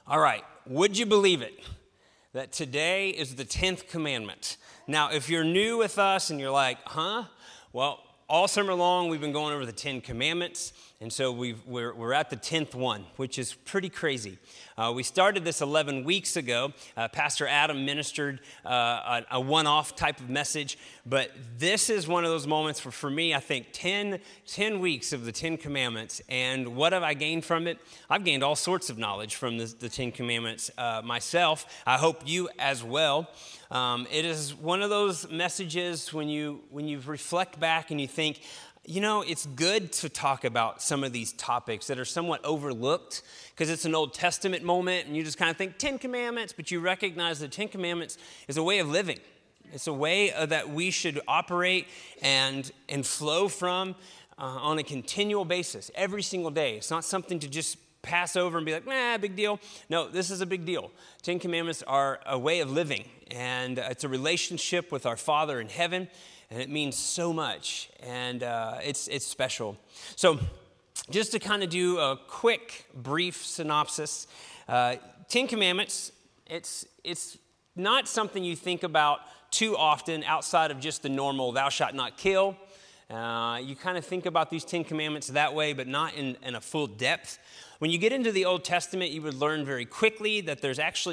All right, would you believe it that today is the 10th commandment? Now, if you're new with us and you're like, well, all summer long we've been going over the 10 commandments, and so we're at the 10th one, which is pretty crazy. We started this 11 weeks ago. Pastor Adam ministered a one-off type of message, but this is one of those moments where, for me, I think 10 weeks of the 10 commandments, and what have I gained from it? I've gained all sorts of knowledge from the 10 commandments myself. I hope you as well. It is one of those messages when you reflect back and you think, you know, it's good to talk about some of these topics that are somewhat overlooked because it's an Old Testament moment and you just kind of think 10 commandments, but you recognize the 10 commandments is a way of living. It's a way that we should operate and flow from on a continual basis every single day. It's not something to just pass over and be like, big deal. No, this is a big deal. 10 commandments are a way of living, and it's a relationship with our Father in heaven, and it means so much, and it's special. So just to kind of do a quick, brief synopsis, 10 commandments, it's not something you think about too often outside of just the normal thou shalt not kill. You kind of think about these 10 commandments that way, but not in a full depth. When you get into the Old Testament, you would learn very quickly that there's actually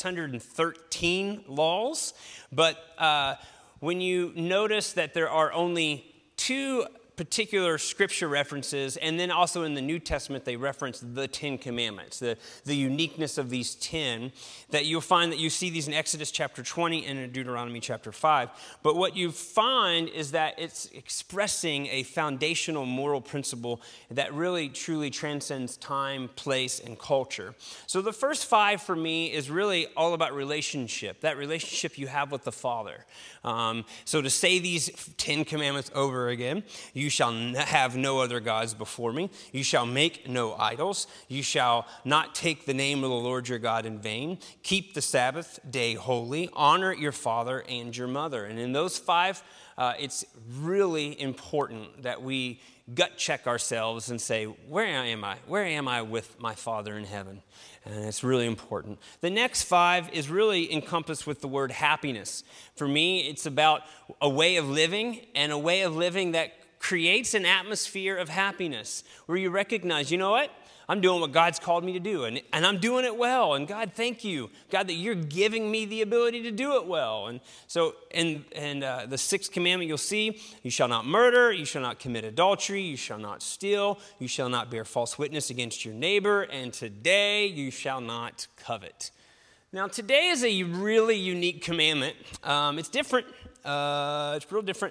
613 laws. But when you notice that there are only 2 particular scripture references, and then also in the New Testament they reference the 10 commandments, the uniqueness of these 10, that you'll find that you see these in Exodus chapter 20 and in Deuteronomy chapter 5. But what you find is that it's expressing a foundational moral principle that really truly transcends time, place, and culture. So the first 5 for me is really all about relationship, that relationship you have with the Father. So to say these 10 commandments over again, you shall have no other gods before me. You shall make no idols. You shall not take the name of the Lord your God in vain. Keep the Sabbath day holy. Honor your father and your mother. And in those 5, it's really important that we gut check ourselves and say, where am I? Where am I with my Father in heaven? And it's really important. The next 5 is really encompassed with the word happiness. For me, it's about a way of living, and a way of living that creates an atmosphere of happiness where you recognize, you know what? I'm doing what God's called me to do, and I'm doing it well. And God, thank you, God, that you're giving me the ability to do it well. And so, the 6th commandment you'll see, you shall not murder, you shall not commit adultery, you shall not steal, you shall not bear false witness against your neighbor, and today you shall not covet. Now, today is a really unique commandment. It's different. It's real different.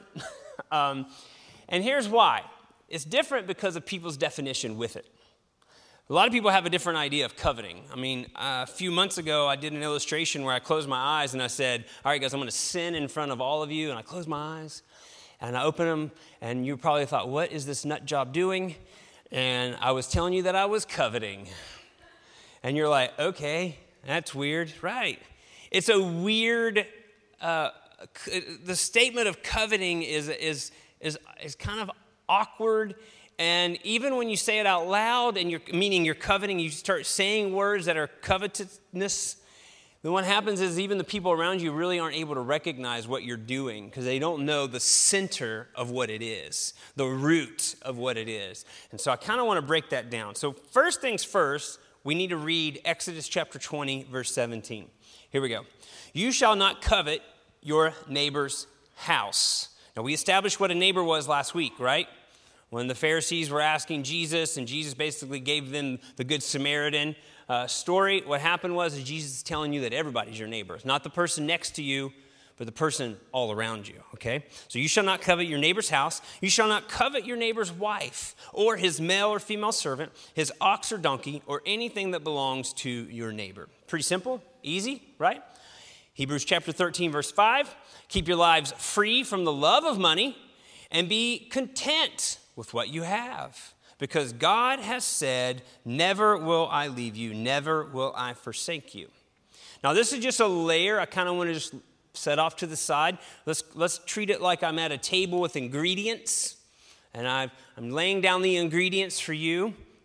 And here's why. It's different because of people's definition with it. A lot of people have a different idea of coveting. I mean, a few months ago, I did an illustration where I closed my eyes and I said, all right, guys, I'm going to sin in front of all of you. And I closed my eyes and I opened them, and you probably thought, what is this nut job doing? And I was telling you that I was coveting. And you're like, okay, that's weird. Right. It's a weird, the statement of coveting is kind of awkward, and even when you say it out loud and you're coveting, you start saying words that are covetousness, then what happens is even the people around you really aren't able to recognize what you're doing because they don't know the center of what it is, the root of what it is. And so I kind of want to break that down. So first things first, we need to read Exodus chapter 20, verse 17. Here we go. You shall not covet your neighbor's house. Now, we established what a neighbor was last week, right? When the Pharisees were asking Jesus, and Jesus basically gave them the Good Samaritan story, what happened was Jesus is telling you that everybody's your neighbor. It's not the person next to you, but the person all around you, okay? So you shall not covet your neighbor's house. You shall not covet your neighbor's wife, or his male or female servant, his ox or donkey, or anything that belongs to your neighbor. Pretty simple, easy, right? Hebrews chapter 13, verse 5, keep your lives free from the love of money and be content with what you have, because God has said, never will I leave you, never will I forsake you. Now, this is just a layer I kind of want to just set off to the side. Let's treat it like I'm at a table with ingredients, and I'm laying down the ingredients for you.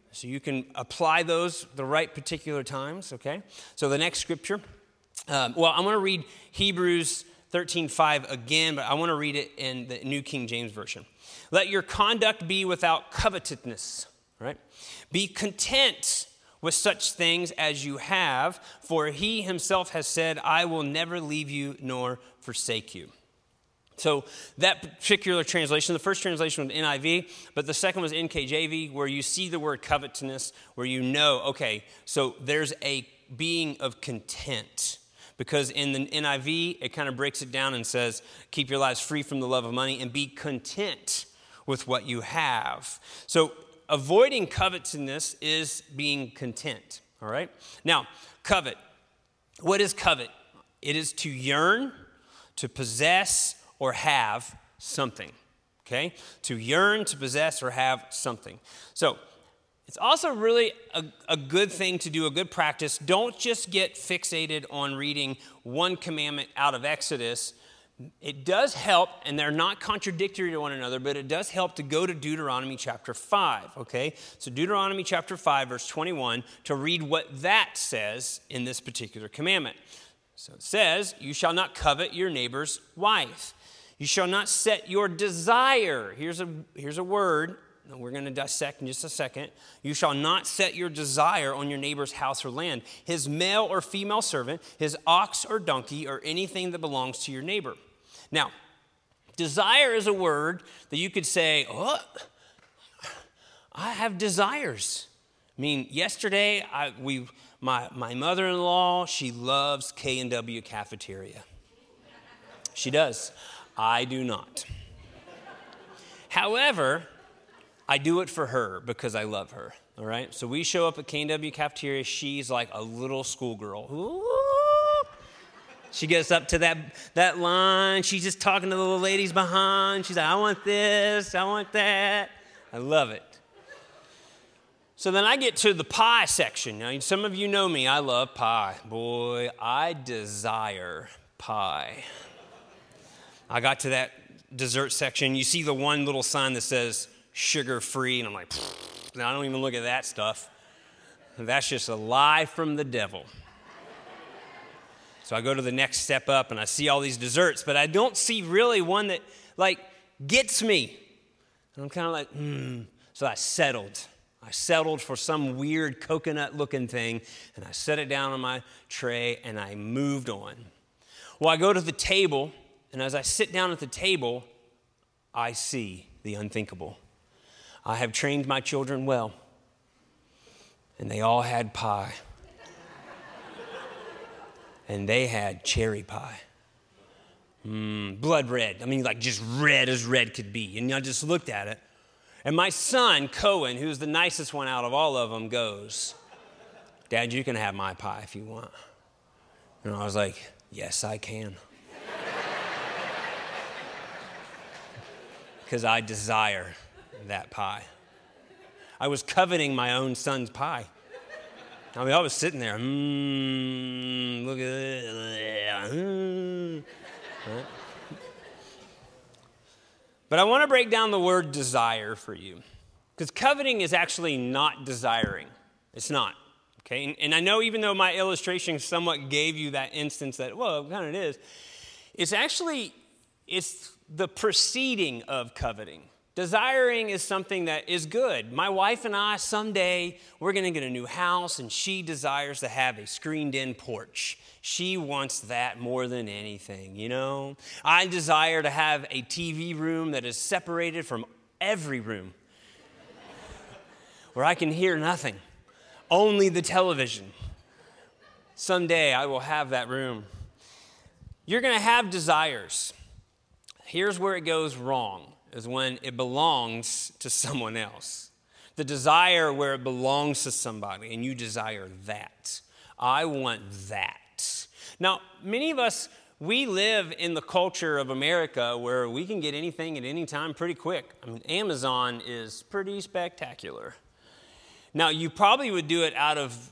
So you can apply those the right particular times, okay? So the next scripture, I'm going to read Hebrews 13:5 again, but I want to read it in the New King James Version. Let your conduct be without covetousness, right? Be content with such things as you have, for he himself has said, I will never leave you nor forsake you. So that particular translation, the first translation was NIV, but the second was NKJV, where you see the word covetousness, where you know, okay, so there's a being of content. Because in the NIV, it kind of breaks it down and says, keep your lives free from the love of money and be content with what you have. So avoiding covetousness is being content, all right? Now, covet. What is covet? It is to yearn, to possess, or have something, okay? To yearn, to possess, or have something. So it's also really a good thing to do, a good practice. Don't just get fixated on reading one commandment out of Exodus. It does help, and they're not contradictory to one another, but it does help to go to Deuteronomy chapter 5, okay? So Deuteronomy chapter 5, verse 21, to read what that says in this particular commandment. So it says, you shall not covet your neighbor's wife. You shall not set your desire. Here's a word that we're going to dissect in just a second. You shall not set your desire on your neighbor's house or land, his male or female servant, his ox or donkey, or anything that belongs to your neighbor. Now, desire is a word that you could say, oh, I have desires. I mean, yesterday, my mother-in-law, she loves K&W cafeteria. She does. I do not. However, I do it for her because I love her, all right? So we show up at K&W cafeteria. She's like a little schoolgirl. Ooh. She gets up to that line. She's just talking to the little ladies behind. She's like, I want this, I want that. I love it. So then I get to the pie section. Now, some of you know me. I love pie. Boy, I desire pie. I got to that dessert section. You see the one little sign that says sugar-free, and I'm like, I don't even look at that stuff. That's just a lie from the devil. So I go to the next step up, and I see all these desserts, but I don't see really one that, like, gets me. And I'm kind of like, So I settled. I settled for some weird coconut-looking thing, and I set it down on my tray, and I moved on. Well, I go to the table, and as I sit down at the table, I see the unthinkable. I have trained my children well, and they all had pie. And they had cherry pie. Blood red. I mean, like just red as red could be. And I just looked at it. And my son, Cohen, who's the nicest one out of all of them, goes, Dad, you can have my pie if you want. And I was like, yes, I can. Because I desire that pie. I was coveting my own son's pie. I mean, I was sitting there, look at it. Right? But I want to break down the word desire for you. Because coveting is actually not desiring. It's not. Okay? And I know even though my illustration somewhat gave you that instance that, well, it kind of is, it's the preceding of coveting. Desiring is something that is good. My wife and I, someday, we're going to get a new house, and she desires to have a screened-in porch. She wants that more than anything, you know? I desire to have a TV room that is separated from every room, where I can hear nothing, only the television. Someday, I will have that room. You're going to have desires. Here's where it goes wrong. Is when it belongs to someone else. The desire where it belongs to somebody, and you desire that. I want that. Now, many of us, we live in the culture of America where we can get anything at any time pretty quick. I mean, Amazon is pretty spectacular. Now, you probably would do it out of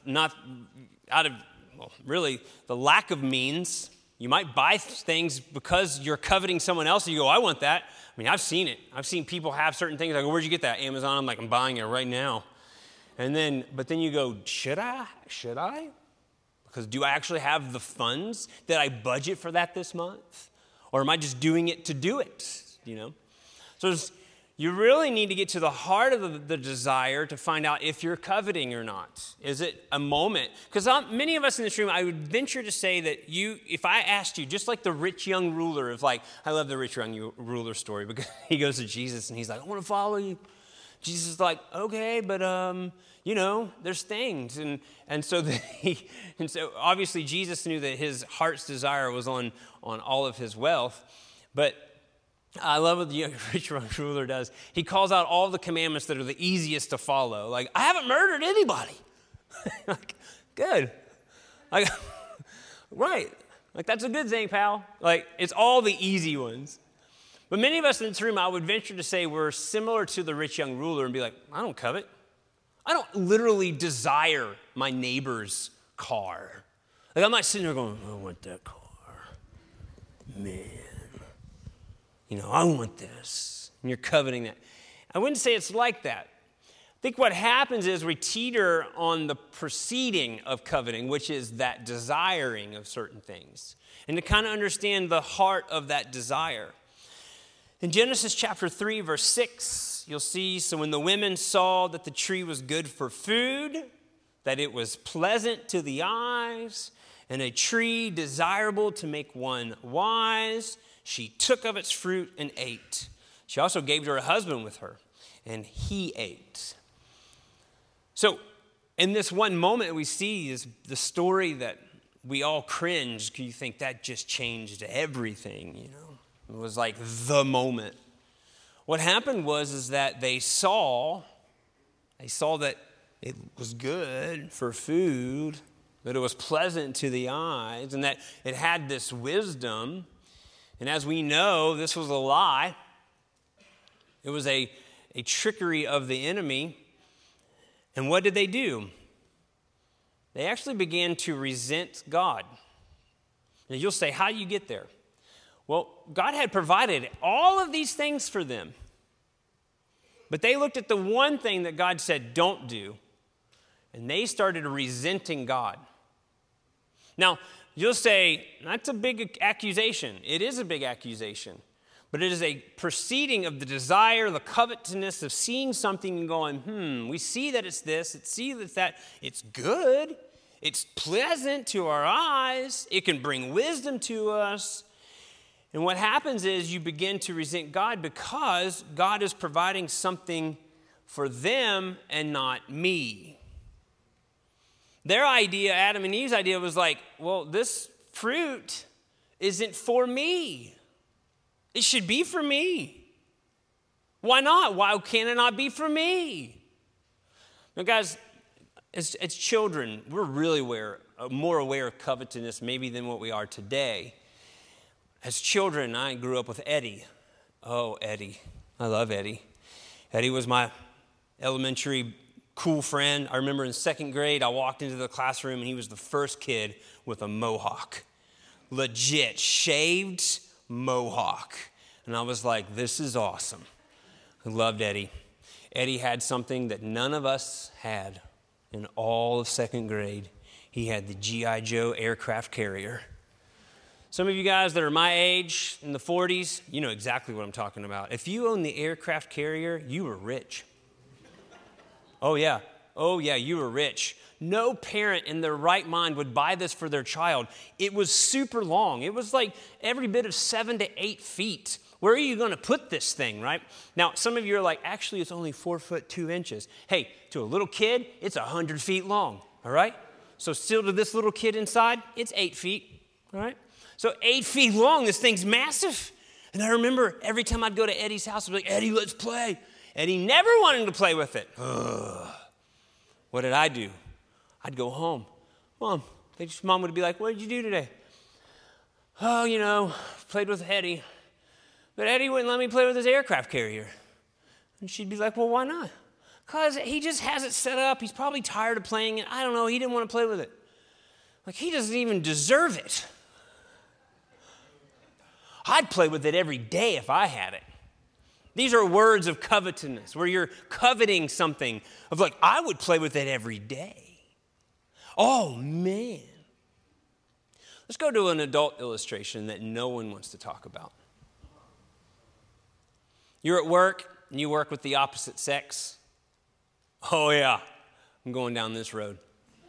really the lack of means. You might buy things because you're coveting someone else, and you go, I want that. I mean, I've seen it. I've seen people have certain things. I go, where'd you get that? Amazon. I'm like, I'm buying it right now. But then you go, should I? Should I? Because do I actually have the funds? Did I budget for that this month? Or am I just doing it to do it? So you really need to get to the heart of the desire to find out if you're coveting or not. Is it a moment? Because many of us in this room, I would venture to say that if I asked you, just like the rich young ruler I love the rich young ruler story, because he goes to Jesus and he's like, I want to follow you. Jesus is like, okay, but there's things. And so obviously Jesus knew that his heart's desire was on all of his wealth. But I love what the rich young ruler does. He calls out all the commandments that are the easiest to follow. Like, I haven't murdered anybody. Like, good. Like, right. Like, that's a good thing, pal. Like, it's all the easy ones. But many of us in this room, I would venture to say we're similar to the rich young ruler and be like, I don't covet. I don't literally desire my neighbor's car. Like, I'm not sitting there going, I want that car. Man. I want this. And you're coveting that. I wouldn't say it's like that. I think what happens is we teeter on the proceeding of coveting, which is that desiring of certain things. And to kind of understand the heart of that desire. In Genesis chapter 3, verse 6, you'll see, so when the women saw that the tree was good for food, that it was pleasant to the eyes, and a tree desirable to make one wise, she took of its fruit and ate. She also gave to her husband with her, and he ate. So in this one moment we see is the story that we all cringe because you think that just changed everything, It was like the moment. What happened was that they saw that it was good for food, that it was pleasant to the eyes, and that it had this wisdom. And as we know, this was a lie. It was a trickery of the enemy. And what did they do? They actually began to resent God. And you'll say, how do you get there? Well, God had provided all of these things for them. But they looked at the one thing that God said, don't do. And they started resenting God. Now, you'll say, that's a big accusation. It is a big accusation. But it is a proceeding of the desire, the covetousness of seeing something and going, we see that it's this, it's good, it's pleasant to our eyes, it can bring wisdom to us. And what happens is you begin to resent God because God is providing something for them and not me. Their idea, Adam and Eve's idea, was like, well, this fruit isn't for me. It should be for me. Why not? Why can it not be for me? Now, guys, as children, we're really more aware of covetousness maybe than what we are today. As children, I grew up with Eddie. Oh, Eddie. I love Eddie. Eddie was my elementary cool friend. I remember in second grade, I walked into the classroom and he was the first kid with a mohawk. Legit, shaved mohawk. And I was like, this is awesome. I loved Eddie. Eddie had something that none of us had in all of second grade. He had the G.I. Joe aircraft carrier. Some of you guys that are my age, in the 40s, you know exactly what I'm talking about. If you owned the aircraft carrier, you were rich. Oh yeah, you were rich. No parent in their right mind would buy this for their child. It was super long. It was like every bit of 7 to 8 feet. Where are you going to put this thing, right? Now, some of you are like, actually, it's only 4 foot 2 inches. Hey, to a little kid, it's 100 feet long, all right? So still to this little kid inside, it's 8 feet, all right? So 8 feet long, this thing's massive. And I remember every time I'd go to Eddie's house, I'd be like, Eddie, let's play. Eddie never wanted to play with it. Ugh. What did I do? I'd go home. Mom would be like, what did you do today? Oh, played with Eddie. But Eddie wouldn't let me play with his aircraft carrier. And she'd be like, well, why not? Because he just has it set up. He's probably tired of playing it. I don't know. He didn't want to play with it. Like, he doesn't even deserve it. I'd play with it every day if I had it. These are words of covetousness, where you're coveting something of like, I would play with it every day. Oh, man. Let's go to an adult illustration that no one wants to talk about. You're at work and you work with the opposite sex. Oh, yeah, I'm going down this road.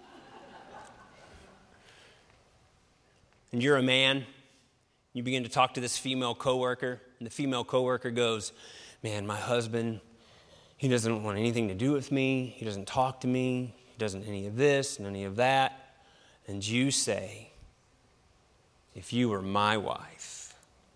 And you're a man. You begin to talk to this female coworker, and the female coworker goes, man, my husband, he doesn't want anything to do with me. He doesn't talk to me. He doesn't any of this and any of that. And you say, if you were my wife.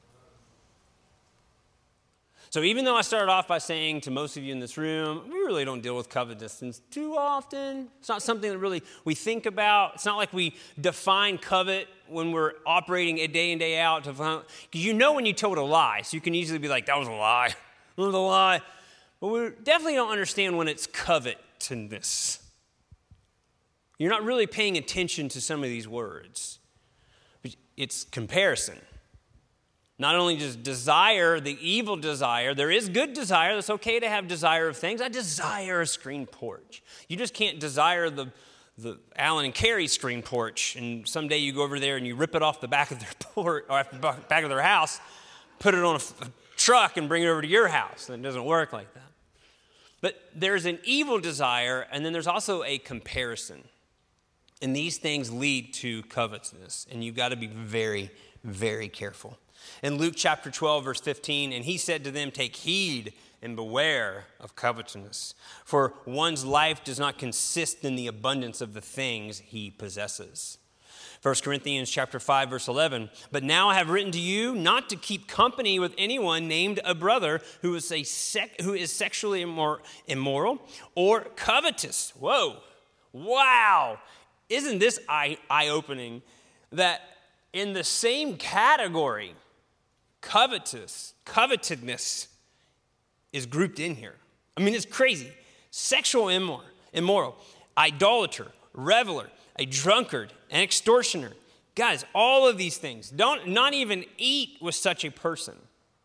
So even though I started off by saying to most of you in this room, we really don't deal with covetousness too often. It's not something that really we think about. It's not like we define covet when we're operating a day in, day out. Because you know when you told a lie, so you can easily be like, that was a lie. That was a lie. But we definitely don't understand when it's covetousness. You're not really paying attention to some of these words. It's comparison. Not only just desire, the evil desire, there is good desire. It's okay to have desire of things. I desire a screen porch. You just can't desire the Alan and Carrie screen porch, and someday you go over there and you rip it off the back of their porch, or off the back of their house, put it on a truck and bring it over to your house. It doesn't work like that. But there's an evil desire, and then there's also a comparison. And these things lead to covetousness, and you've got to be very, very careful. In Luke chapter 12, verse 15, and he said to them, take heed and beware of covetousness, for one's life does not consist in the abundance of the things he possesses. 1 Corinthians chapter 5, verse 11, but now I have written to you not to keep company with anyone named a brother who is sexually immoral or covetous. Whoa, wow. Isn't this eye-opening that in the same category, covetedness is grouped in here? I mean, it's crazy. Sexual immoral, idolater, reveler, a drunkard, an extortioner. Guys, all of these things. Not even eat with such a person.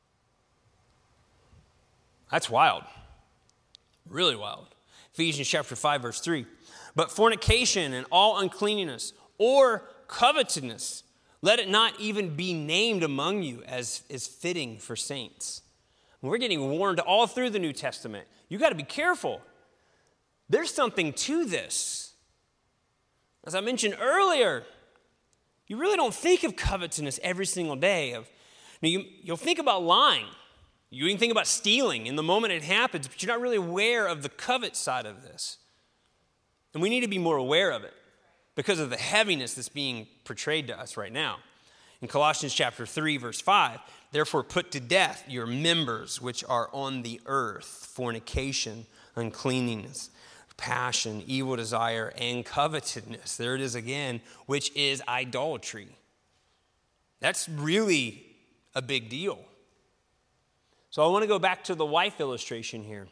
That's wild. Really wild. Ephesians chapter 5, verse 3. But fornication and all uncleanness or covetousness, let it not even be named among you as is fitting for saints. We're getting warned all through the New Testament. You got to be careful. There's something to this. As I mentioned earlier, you really don't think of covetousness every single day. You'll think about lying. You even think about stealing in the moment it happens, but you're not really aware of the covet side of this. And we need to be more aware of it because of the heaviness that's being portrayed to us right now. In Colossians chapter 3, verse 5, therefore put to death your members which are on the earth, fornication, uncleanness, passion, evil desire, and covetousness. There it is again, which is idolatry. That's really a big deal. So I want to go back to the wife illustration here.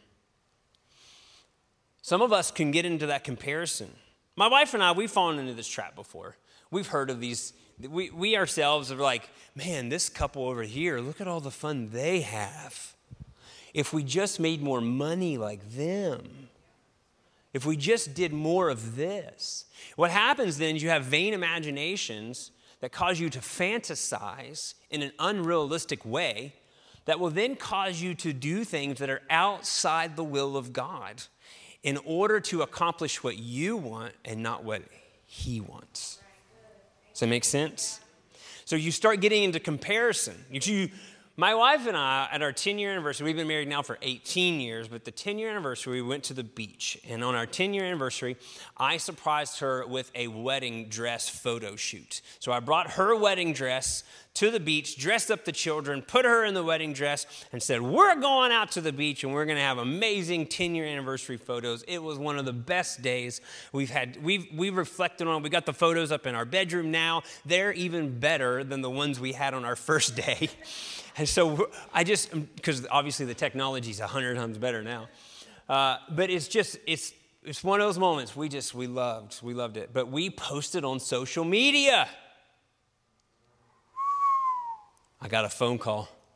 Some of us can get into that comparison. My wife and I, we've fallen into this trap before. We've heard of these. We ourselves are like, man, this couple over here, look at all the fun they have. If we just made more money like them, if we just did more of this. What happens then is you have vain imaginations that cause you to fantasize in an unrealistic way that will then cause you to do things that are outside the will of God in order to accomplish what you want and not what he wants. Does that make sense? So you start getting into comparison. My wife and I, at our 10-year anniversary, we've been married now for 18 years, but the 10-year anniversary, we went to the beach. And on our 10-year anniversary, I surprised her with a wedding dress photo shoot. So I brought her wedding dress to the beach, dressed up the children, put her in the wedding dress, and said, we're going out to the beach, and we're going to have amazing 10-year anniversary photos. It was one of the best days we've had. We've reflected on it. We got the photos up in our bedroom now. They're even better than the ones we had on our first day. And so because obviously the technology is 100 times better now. But it's one of those moments we loved it. But we posted on social media. I got a phone call.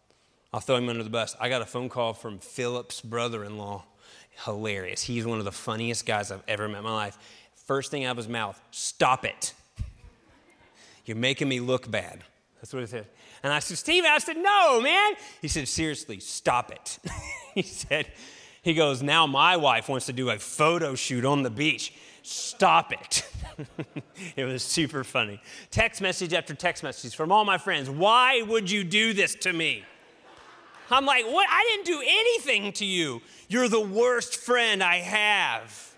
I'll throw him under the bus. I got a phone call from Philip's brother-in-law. Hilarious. He's one of the funniest guys I've ever met in my life. First thing out of his mouth, stop it. You're making me look bad. That's what he said. And I said, Steven, I said, no, man. He said, seriously, stop it. He goes, now my wife wants to do a photo shoot on the beach. Stop it. It was super funny. Text message after text message from all my friends. Why would you do this to me? I'm like, what? I didn't do anything to you. You're the worst friend I have.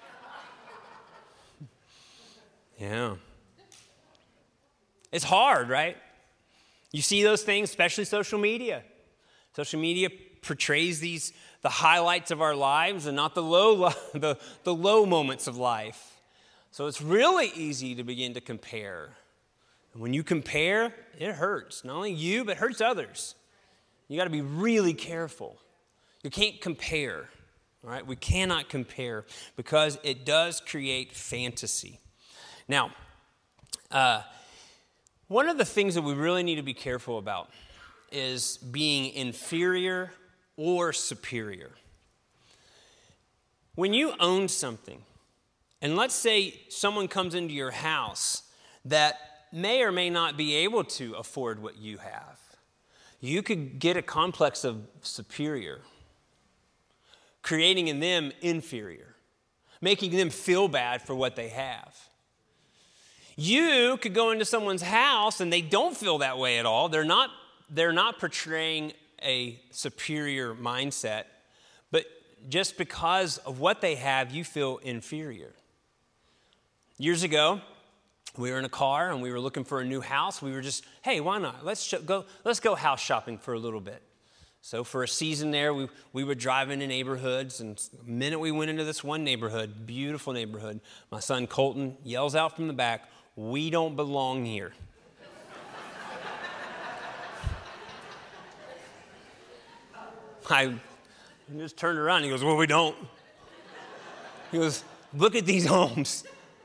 Yeah. It's hard, right? You see those things, especially social media. Social media portrays the highlights of our lives and not the low moments of life. So it's really easy to begin to compare. And when you compare, it hurts. Not only you, but it hurts others. You got to be really careful. You can't compare, all right? We cannot compare because it does create fantasy. Now, one of the things that we really need to be careful about is being inferior or superior. When you own something, and let's say someone comes into your house that may or may not be able to afford what you have, you could get a complex of superior, creating in them inferior, making them feel bad for what they have. You could go into someone's house and they don't feel that way at all. They're not portraying a superior mindset, but just because of what they have, you feel inferior. Years ago, we were in a car and we were looking for a new house. We were just, hey, why not? Let's go house shopping for a little bit. So for a season there, we would drive into neighborhoods, and the minute we went into this one neighborhood, beautiful neighborhood, my son Colton yells out from the back, "We don't belong here." I just turned around and he goes, "Well, we don't." He goes, "Look at these homes."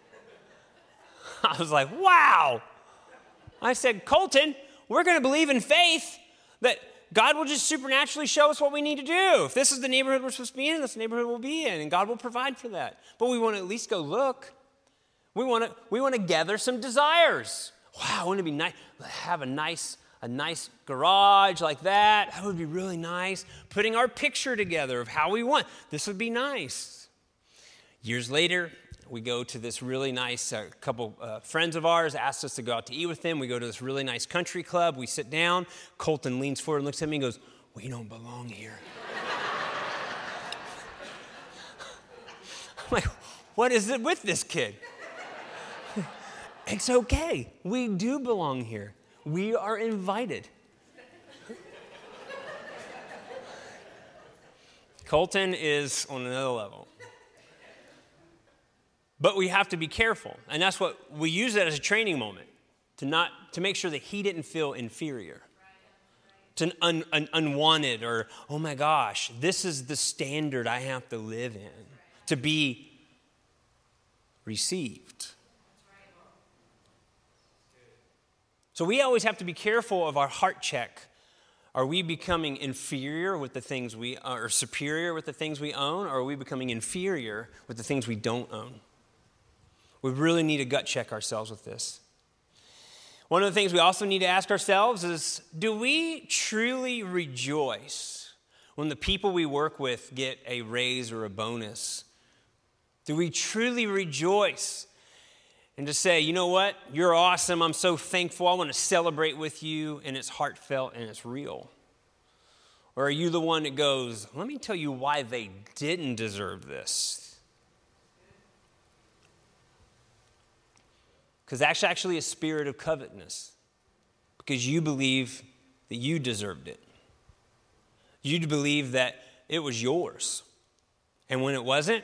I was like, wow. I said, Colton, we're going to believe in faith that God will just supernaturally show us what we need to do. If this is the neighborhood we're supposed to be in, this neighborhood we'll be in, and God will provide for that. But we want to at least go look. We want to gather some desires. Wow, wouldn't it be nice to have a nice garage like that? That would be really nice. Putting our picture together of how we want. This would be nice. Years later, we go to this really nice, couple friends of ours asked us to go out to eat with them. We go to this really nice country club. We sit down. Colton leans forward and looks at me and goes, "We don't belong here." I'm like, what is it with this kid? It's okay. We do belong here. We are invited. Colton is on another level. But we have to be careful. And that's what we use that as a training moment to make sure that he didn't feel inferior. To unwanted or, oh my gosh, this is the standard I have to live in to be received. So we always have to be careful of our heart check. Are we becoming inferior with the things we or superior with the things we own, or are we becoming inferior with the things we don't own? We really need to gut check ourselves with this. One of the things we also need to ask ourselves is, do we truly rejoice when the people we work with get a raise or a bonus? Do we truly rejoice and to say, you know what, you're awesome, I'm so thankful, I want to celebrate with you, and it's heartfelt and it's real? Or are you the one that goes, let me tell you why they didn't deserve this? Because that's actually a spirit of covetousness. Because you believe that you deserved it. You believe that it was yours. And when it wasn't,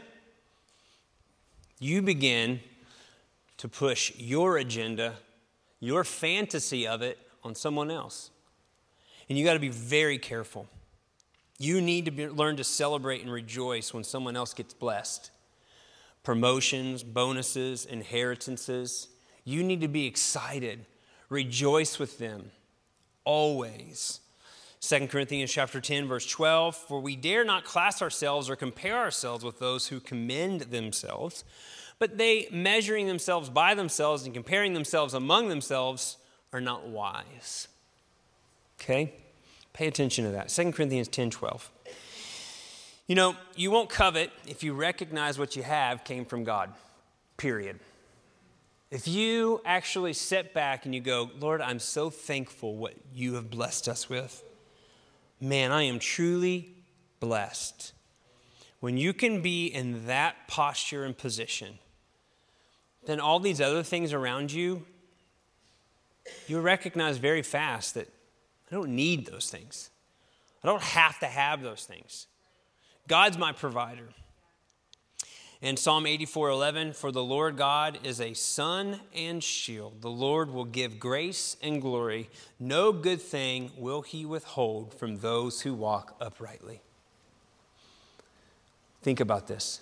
you begin to push your agenda, your fantasy of it on someone else. And you got to be very careful. You need to learn to celebrate and rejoice when someone else gets blessed. Promotions, bonuses, inheritances. You need to be excited. Rejoice with them. Always. 2 Corinthians chapter 10, verse 12, for we dare not class ourselves or compare ourselves with those who commend themselves, but they, measuring themselves by themselves and comparing themselves among themselves, are not wise. Okay? Pay attention to that. 2 Corinthians 10, 12. You know, you won't covet if you recognize what you have came from God, period. If you actually sit back and you go, Lord, I'm so thankful what you have blessed us with. Man, I am truly blessed. When you can be in that posture and position, then all these other things around you, you recognize very fast that I don't need those things. I don't have to have those things. God's my provider. In Psalm 84:11, for the Lord God is a sun and shield. The Lord will give grace and glory. No good thing will he withhold from those who walk uprightly. Think about this.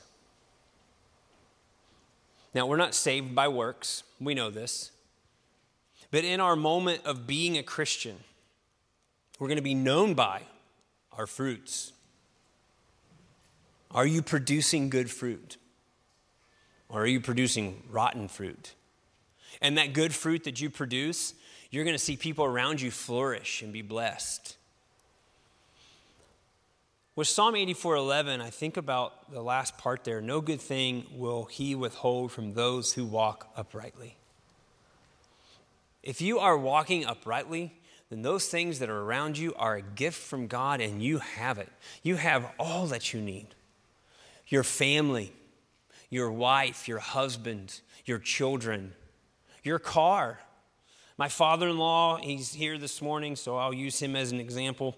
Now, we're not saved by works. We know this. But in our moment of being a Christian, we're going to be known by our fruits. Are you producing good fruit? Or are you producing rotten fruit? And that good fruit that you produce, you're going to see people around you flourish and be blessed. With Psalm 84:11, I think about the last part there. No good thing will he withhold from those who walk uprightly. If you are walking uprightly, then those things that are around you are a gift from God, and you have it. You have all that you need. Your family, your wife, your husband, your children, your car. My father-in-law, he's here this morning, so I'll use him as an example.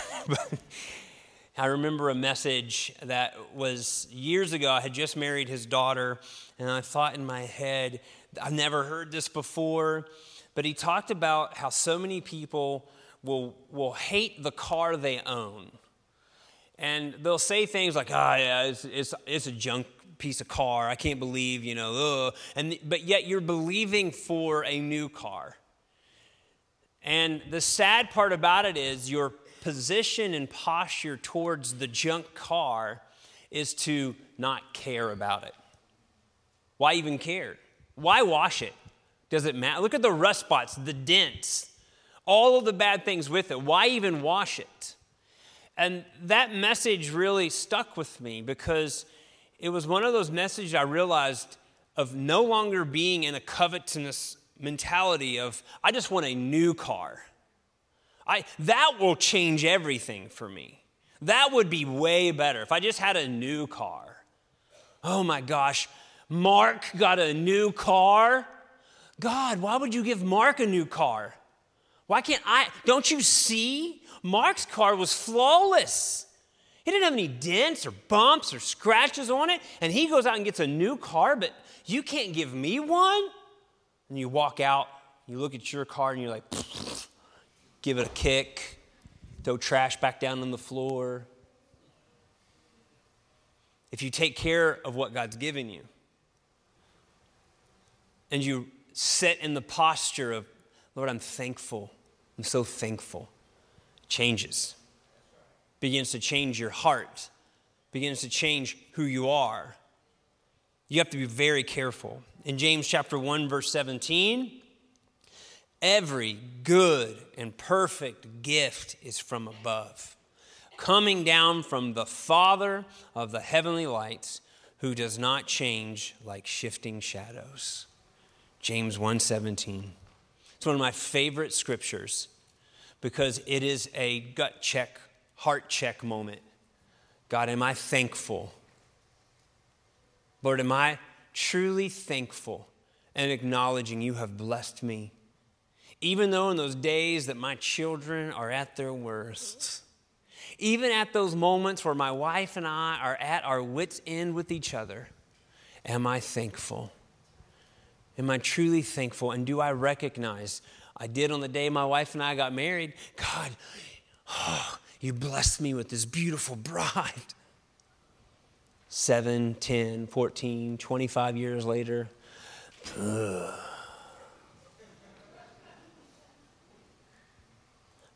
I remember a message that was years ago. I had just married his daughter, and I thought in my head, I've never heard this before, but he talked about how so many people will hate the car they own. And they'll say things like, it's a junk piece of car. I can't believe, but yet you're believing for a new car. And the sad part about it is your position and posture towards the junk car is to not care about it. Why even care? Why wash it? Does it matter? Look at the rust spots, the dents, all of the bad things with it. Why even wash it? And that message really stuck with me because it was one of those messages I realized of no longer being in a covetousness mentality of, I just want a new car. That will change everything for me. That would be way better if I just had a new car. Oh my gosh, Mark got a new car? God, why would you give Mark a new car? Why can't I? Don't you see? Mark's car was flawless. He didn't have any dents or bumps or scratches on it, and he goes out and gets a new car, but you can't give me one? And you walk out, you look at your car, and you're like, give it a kick, throw trash back down on the floor. If you take care of what God's given you, and you sit in the posture of, Lord, I'm thankful. I'm so thankful. It changes. Begins to change your heart. Begins to change who you are. You have to be very careful. In James chapter 1, verse 17, every good and perfect gift is from above, coming down from the Father of the heavenly lights, who does not change like shifting shadows. James 1:17. It's one of my favorite scriptures because it is a gut check, heart check moment. God, am I thankful? Lord, am I truly thankful and acknowledging you have blessed me? Even though in those days that my children are at their worst, even at those moments where my wife and I are at our wits' end with each other, am I thankful? Am I truly thankful? And do I recognize, I did on the day my wife and I got married, God, you blessed me with this beautiful bride. 7, 10, 14, 25 years later,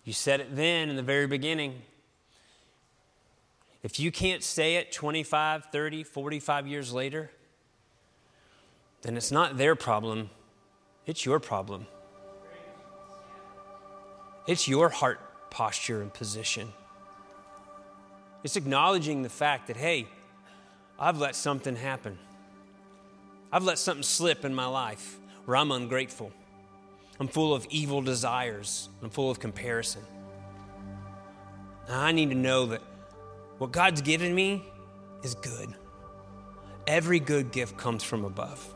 You said it then in the very beginning. If you can't say it 25, 30, 45 years later, then it's not their problem, it's your problem. It's your heart posture and position. It's acknowledging the fact that, hey, I've let something happen. I've let something slip in my life where I'm ungrateful. I'm full of evil desires. I'm full of comparison. Now, I need to know that what God's given me is good. Every good gift comes from above.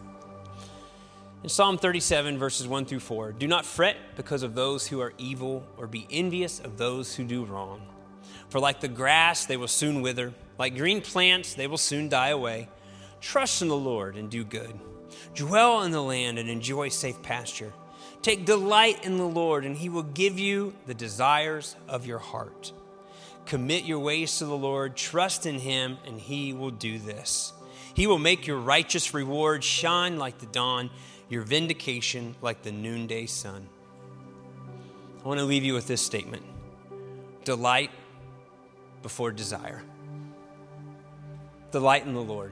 In Psalm 37, verses 1 through 4, do not fret because of those who are evil, or be envious of those who do wrong. For like the grass, they will soon wither. Like green plants, they will soon die away. Trust in the Lord and do good. Dwell in the land and enjoy safe pasture. Take delight in the Lord, and he will give you the desires of your heart. Commit your ways to the Lord, trust in him, and he will do this. He will make your righteous reward shine like the dawn, your vindication like the noonday sun. I want to leave you with this statement. Delight before desire. Delight in the Lord.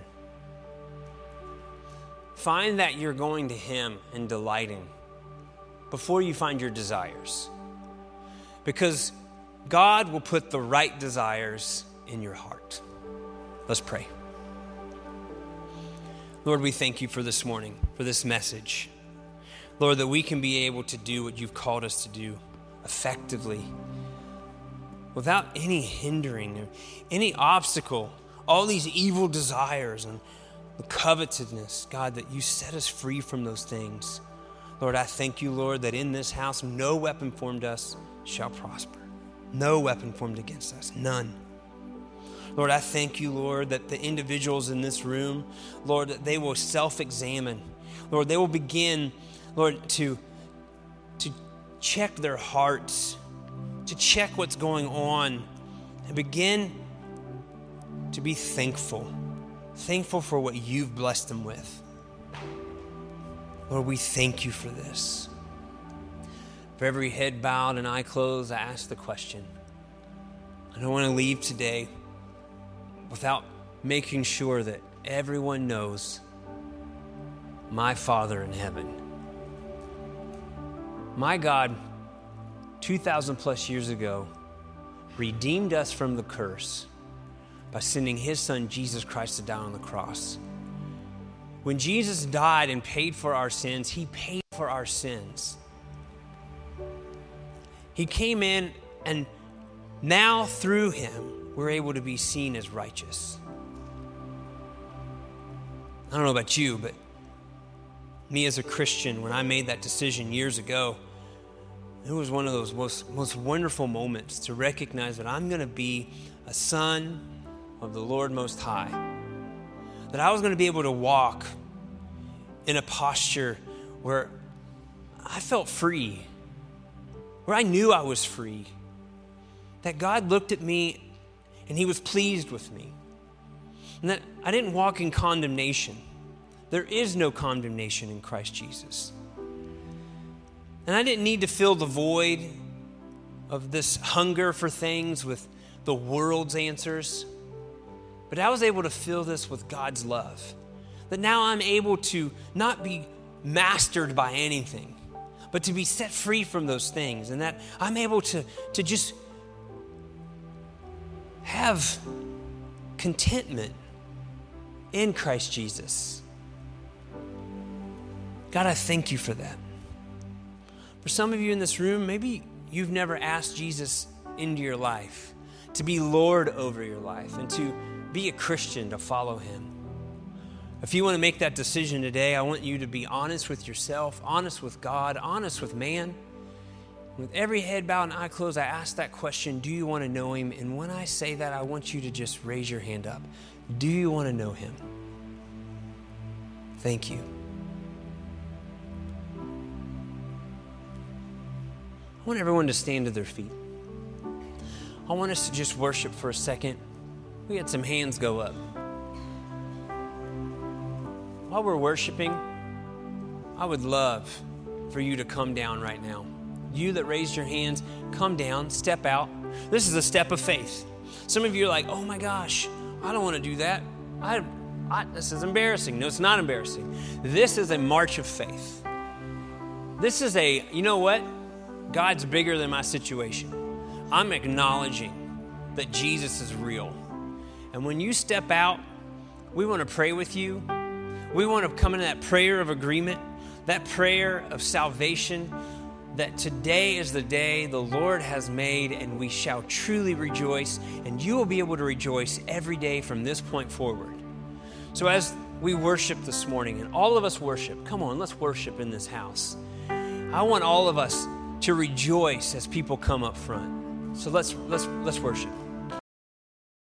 Find that you're going to him and delighting before you find your desires. Because God will put the right desires in your heart. Let's pray. Lord, we thank you for this morning, for this message. Lord, that we can be able to do what you've called us to do effectively, without any hindering or any obstacle, all these evil desires and the covetousness, God, that you set us free from those things. Lord, I thank you, Lord, that in this house no weapon formed us shall prosper. No weapon formed against us, none. Lord, I thank you, Lord, that the individuals in this room, Lord, that they will self-examine. Lord, they will begin, Lord, to check their hearts, to check what's going on, and begin to be thankful. Thankful for what you've blessed them with. Lord, we thank you for this. For every head bowed and eye closed, I ask the question. I don't want to leave today without making sure that everyone knows my Father in heaven. My God, 2,000 plus years ago, redeemed us from the curse by sending his son, Jesus Christ, to die on the cross. When Jesus died and paid for our sins, he paid for our sins. He came in, and now through him, we're able to be seen as righteous. I don't know about you, but me as a Christian, when I made that decision years ago, it was one of those most wonderful moments to recognize that I'm going to be a son of the Lord Most High. That I was going to be able to walk in a posture where I felt free, where I knew I was free. That God looked at me and he was pleased with me. And that I didn't walk in condemnation. There is no condemnation in Christ Jesus. And I didn't need to fill the void of this hunger for things with the world's answers. But I was able to fill this with God's love. That now I'm able to not be mastered by anything, but to be set free from those things. And that I'm able to just have contentment in Christ Jesus. God, I thank you for that. For some of you in this room, maybe you've never asked Jesus into your life, to be Lord over your life, and to be a Christian, to follow him. If you want to make that decision today, I want you to be honest with yourself, honest with God, honest with man. With every head bowed and eye closed, I ask that question, do you want to know him? And when I say that, I want you to just raise your hand up. Do you want to know him? Thank you. I want everyone to stand to their feet. I want us to just worship for a second. We had some hands go up. While we're worshiping, I would love for you to come down right now. You that raised your hands, come down, step out. This is a step of faith. Some of you are like, oh my gosh, I don't want to do that. This is embarrassing. No, it's not embarrassing. This is a march of faith. This is you know what? God's bigger than my situation. I'm acknowledging that Jesus is real. And when you step out, we want to pray with you. We want to come into that prayer of agreement, that prayer of salvation, that today is the day the Lord has made and we shall truly rejoice, and you will be able to rejoice every day from this point forward. So as we worship this morning, and all of us worship, come on, let's worship in this house. I want all of us to rejoice as people come up front. So let's worship.